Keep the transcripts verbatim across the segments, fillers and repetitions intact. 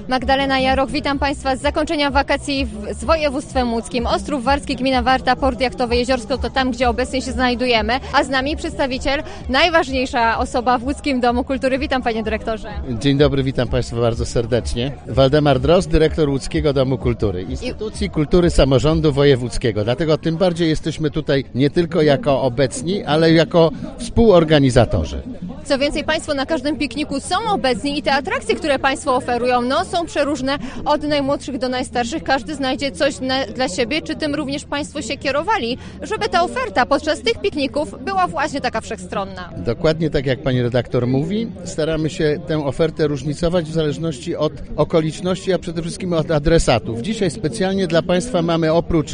Magdalena Jaroch, witam Państwa z zakończenia wakacji w, z województwem łódzkim. Ostrów Warski, gmina Warta, port jachtowy Jeziorsko to tam, gdzie obecnie się znajdujemy, a z nami przedstawiciel, najważniejsza osoba w Łódzkim Domu Kultury. Witam Panie Dyrektorze. Dzień dobry, witam Państwa bardzo serdecznie. Waldemar Drozd, dyrektor Łódzkiego Domu Kultury, instytucji kultury samorządu wojewódzkiego. Dlatego tym bardziej jesteśmy tutaj nie tylko jako obecni, ale jako współorganizatorzy. Co więcej, Państwo na każdym pikniku są obecni i te atrakcje, które Państwo oferują, no są przeróżne, od najmłodszych do najstarszych. Każdy znajdzie coś na, dla siebie. Czy tym również Państwo się kierowali, żeby ta oferta podczas tych pikników była właśnie taka wszechstronna? Dokładnie tak jak Pani redaktor mówi. Staramy się tę ofertę różnicować w zależności od okoliczności, a przede wszystkim od adresatów. Dzisiaj specjalnie dla Państwa mamy oprócz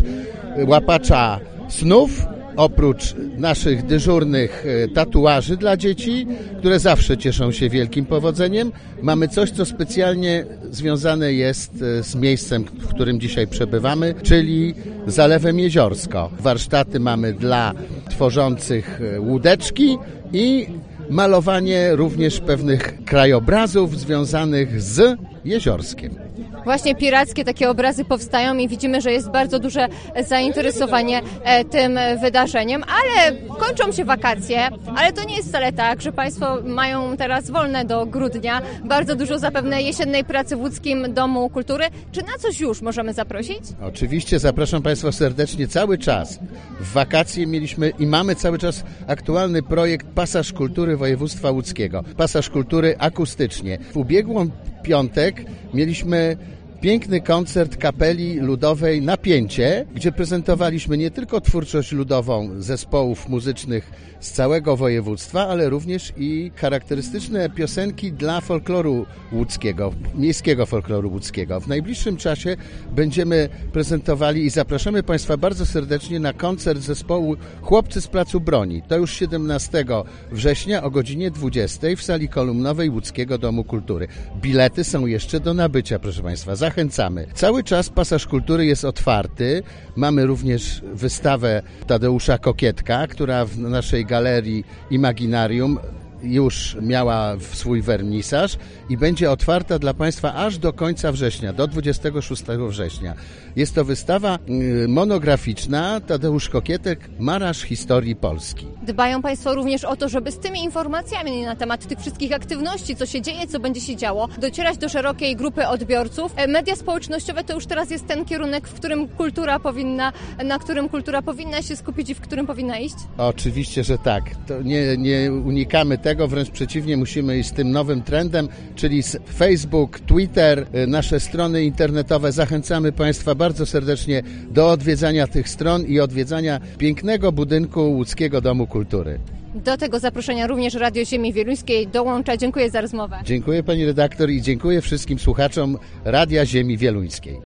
łapacza snów, oprócz naszych dyżurnych tatuaży dla dzieci, które zawsze cieszą się wielkim powodzeniem, mamy coś, co specjalnie związane jest z miejscem, w którym dzisiaj przebywamy, czyli Zalewem Jeziorsko. Warsztaty mamy dla tworzących łódeczki i malowanie również pewnych krajobrazów związanych z Jeziorskiem. Właśnie pirackie takie obrazy powstają i widzimy, że jest bardzo duże zainteresowanie tym wydarzeniem, ale kończą się wakacje, ale to nie jest wcale tak, że Państwo mają teraz wolne do grudnia, bardzo dużo zapewne jesiennej pracy w Łódzkim Domu Kultury. Czy na coś już możemy zaprosić? Oczywiście, zapraszam Państwa serdecznie cały czas. W wakacje mieliśmy i mamy cały czas aktualny projekt Pasaż Kultury Województwa Łódzkiego. Pasaż Kultury akustycznie. W ubiegłą piątek mieliśmy piękny koncert kapeli ludowej Napięcie, gdzie prezentowaliśmy nie tylko twórczość ludową zespołów muzycznych z całego województwa, ale również i charakterystyczne piosenki dla folkloru łódzkiego, miejskiego folkloru łódzkiego. W najbliższym czasie będziemy prezentowali i zapraszamy Państwa bardzo serdecznie na koncert zespołu Chłopcy z Placu Broni. To już siedemnastego września o godzinie dwudziestej w sali kolumnowej Łódzkiego Domu Kultury. Bilety są jeszcze do nabycia, proszę Państwa. Zachęcamy. Cały czas Pasaż Kultury jest otwarty. Mamy również wystawę Tadeusza Kokietka, która w naszej galerii Imaginarium już miała swój wernisaż i będzie otwarta dla Państwa aż do końca września, do dwudziestego szóstego września. Jest to wystawa monograficzna Tadeusz Kokietek, Marsz Historii Polski. Dbają Państwo również o to, żeby z tymi informacjami na temat tych wszystkich aktywności, co się dzieje, co będzie się działo, docierać do szerokiej grupy odbiorców. Media społecznościowe to już teraz jest ten kierunek, w którym kultura powinna, na którym kultura powinna się skupić i w którym powinna iść? Oczywiście, że tak. To nie, nie unikamy tego, wręcz przeciwnie, musimy iść z tym nowym trendem, czyli Facebook, Twitter, nasze strony internetowe. Zachęcamy Państwa bardzo serdecznie do odwiedzania tych stron i odwiedzania pięknego budynku Łódzkiego Domu Kultury. Do tego zaproszenia również Radio Ziemi Wieluńskiej dołącza. Dziękuję za rozmowę. Dziękuję Pani redaktor i dziękuję wszystkim słuchaczom Radia Ziemi Wieluńskiej.